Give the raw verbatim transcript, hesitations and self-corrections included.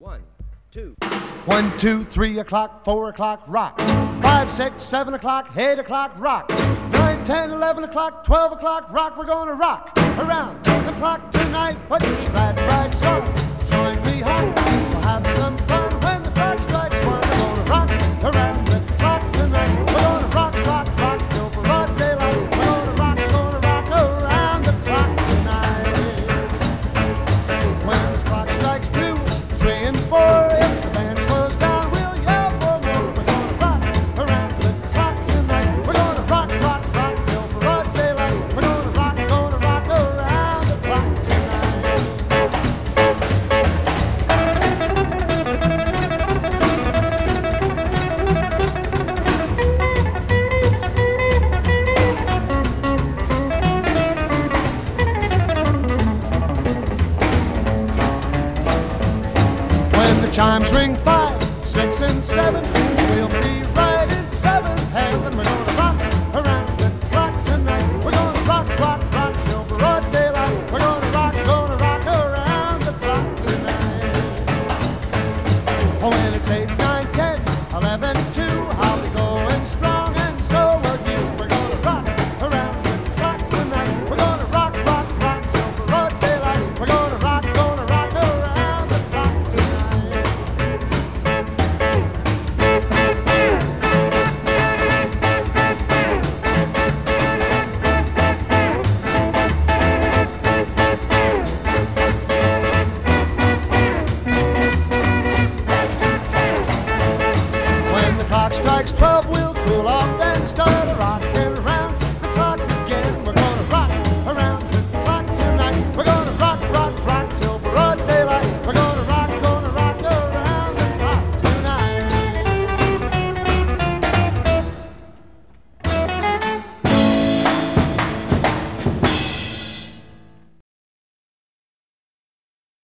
One, two. One, two, three o'clock, four o'clock, rock. Five, six, seven o'clock, eight o'clock, rock. Nine, ten, eleven o'clock, twelve o'clock, rock. We're gonna rock around the clock tonight. Put your glad rags on, join me home. We'll have some fun when the clock strikes one. We're gonna rock around the clock tonight. We're gonna rock, rock, rock till broad daylight. We're gonna rock, gonna rock around the clock tonight. When the clock strikes two, three and four, if the band slows down, we'll yell for more. We're gonna rock around the clock tonight. We're gonna rock, rock, rock till broad daylight. We're gonna rock, gonna rock around the clock tonight. When the chimes ring five, six, and seven, we'll be right in seventh heaven. We're gonna rock around the clock tonight. We're gonna rock, rock, rock till broad daylight. We're gonna rock, gonna rock around the clock tonight. Oh, when it's eight, nine, ten, eleven, two, I'll be going strong, and so will you. We're gonna rock around the clock tonight. We're gonna rock, rock, rock till broad daylight. We're gonna rock, gonna rock around the clock tonight. When the clock strikes twelve, we'll cool off, then start a